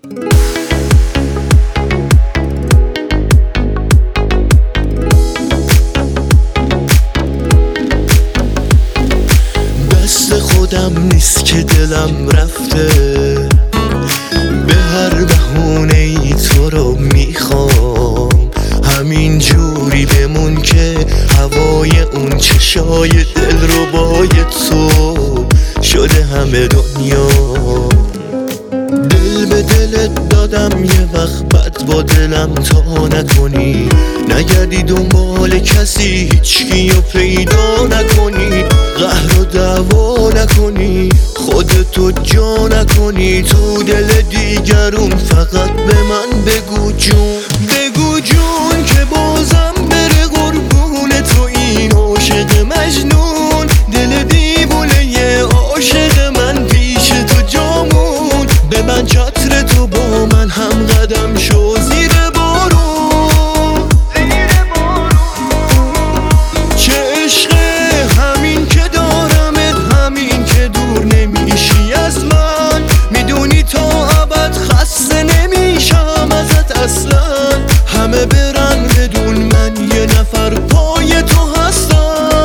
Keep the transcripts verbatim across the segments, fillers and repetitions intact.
دست خودم نیست که دلم رفته، به هر بهونه‌ای تو رو میخوام. همین جوری بمون که هوای اون چشای دلربای تو شده همه دنیا. دل به دلت دادم یه وقت، بد با دلم تا نکنی، نگردی دنبال کسی هیچکیو پیدا نکنی، قهر و دعوا نکنی، خودتو جا نکنی تو دل دیگرون. فقط به من بگو جون، بگو جون که بازم بره قربون تو این عاشق مجنون. دل دیوونه یه عاشق من پیش تو جامون، به من چتر تو با من هم قدم شو زیر بارون. چه عشقه همین که دارمت، همین که دور نمیشی از من، میدونی تا ابد خسته نمیشم ازت اصلا. همه برن بدون من یه نفر پای تو هستم.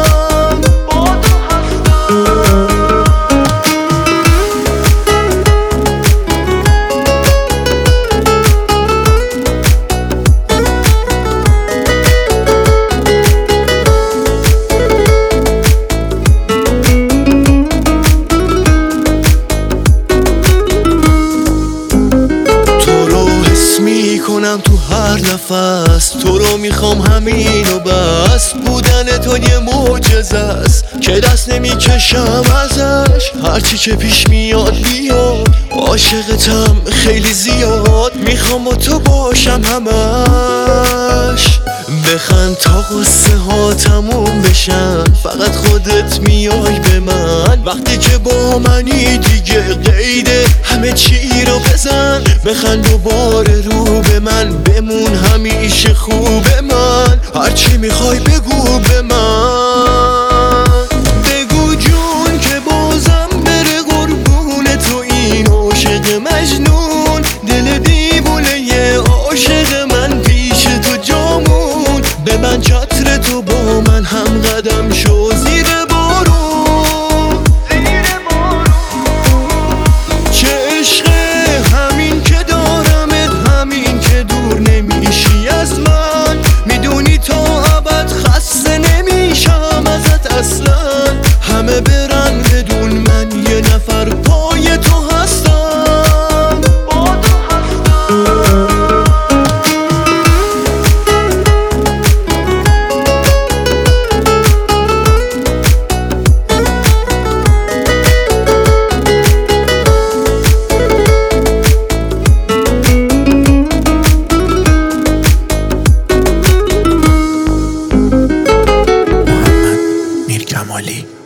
کنم تو هر نفس، تو رو میخوام همین و بس. بودن تو یه معجزه است که دست نمیکشم ازش، هرچی که پیش میاد بیاد. عاشقتم خیلی زیاد، میخوام با تو باشم همش. بخند تا قصه ها تموم بشن، فقط خودت میای به من. وقتی که با منی دیگه قیده همه چی رو بزن. بخند دوباره رو به من، بمون همیشه خوب من. هرچی میخوای بگو به من، بگو جون که بازم بره قربون تو این عاشق مجنون. دل دیوونه یه عاشق من پیش تو جامون، به من چتر تو با من هم قدم شو زیر بارون. چه عشقه همین که دارمت، همین که دور نمیشی از من، میدونی تا ابد خسته نمیشم ازت اصلا. همه برن بدون من یه نفر پای تو هستم. جمالی